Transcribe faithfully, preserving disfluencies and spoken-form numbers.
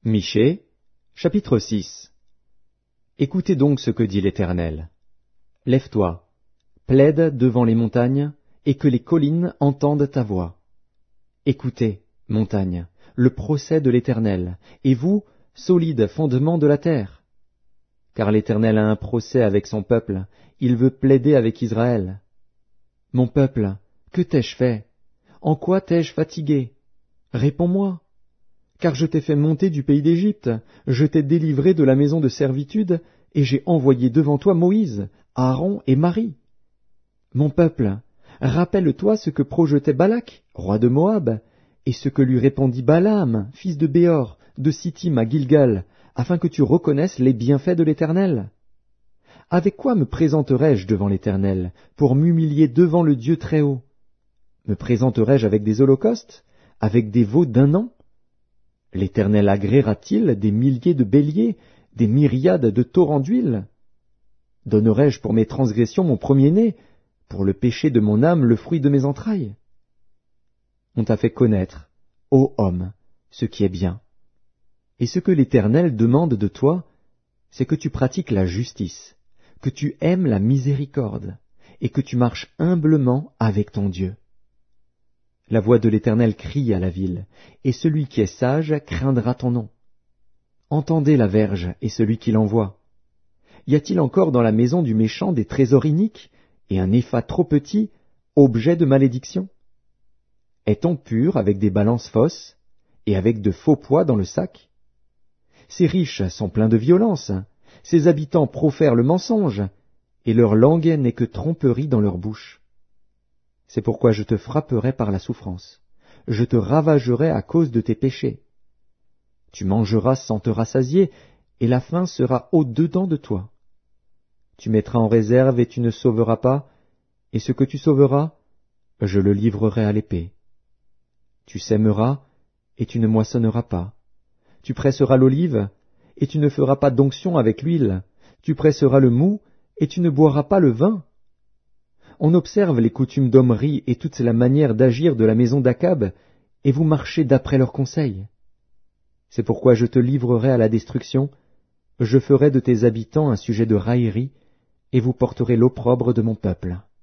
Michée, chapitre six. Écoutez donc ce que dit l'Éternel. Lève-toi, plaide devant les montagnes, et que les collines entendent ta voix. Écoutez, montagnes, le procès de l'Éternel, et vous, solides fondements de la terre. Car l'Éternel a un procès avec son peuple, il veut plaider avec Israël. Mon peuple, que t'ai-je fait? En quoi t'ai-je fatigué? Réponds-moi. Car je t'ai fait monter du pays d'Égypte, je t'ai délivré de la maison de servitude, et j'ai envoyé devant toi Moïse, Aaron et Marie. Mon peuple, rappelle-toi ce que projetait Balak, roi de Moab, et ce que lui répondit Balaam, fils de Béor, de Sittim à Gilgal, afin que tu reconnaisses les bienfaits de l'Éternel. Avec quoi me présenterai-je devant l'Éternel, pour m'humilier devant le Dieu très-haut? Me présenterai-je avec des holocaustes, avec des veaux d'un an? L'Éternel agréera-t-il des milliers de béliers, des myriades de torrents d'huile? Donnerai-je pour mes transgressions mon premier-né, pour le péché de mon âme le fruit de mes entrailles? On t'a fait connaître, ô homme, ce qui est bien. Et ce que l'Éternel demande de toi, c'est que tu pratiques la justice, que tu aimes la miséricorde, et que tu marches humblement avec ton Dieu. La voix de l'Éternel crie à la ville, et celui qui est sage craindra ton nom. Entendez la verge et celui qui l'envoie. Y a-t-il encore dans la maison du méchant des trésors iniques, et un épha trop petit, objet de malédiction? Est-on pur avec des balances fausses, et avec de faux poids dans le sac? Ces riches sont pleins de violence, ces habitants profèrent le mensonge, et leur langue n'est que tromperie dans leur bouche. C'est pourquoi je te frapperai par la souffrance, je te ravagerai à cause de tes péchés. Tu mangeras sans te rassasier, et la faim sera au-dedans de toi. Tu mettras en réserve et tu ne sauveras pas, et ce que tu sauveras, je le livrerai à l'épée. Tu sèmeras, et tu ne moissonneras pas. Tu presseras l'olive, et tu ne feras pas d'onction avec l'huile. Tu presseras le mou, et tu ne boiras pas le vin. On observe les coutumes d'Omri et toute la manière d'agir de la maison d'Akab, et vous marchez d'après leurs conseils. C'est pourquoi je te livrerai à la destruction, je ferai de tes habitants un sujet de raillerie, et vous porterez l'opprobre de mon peuple.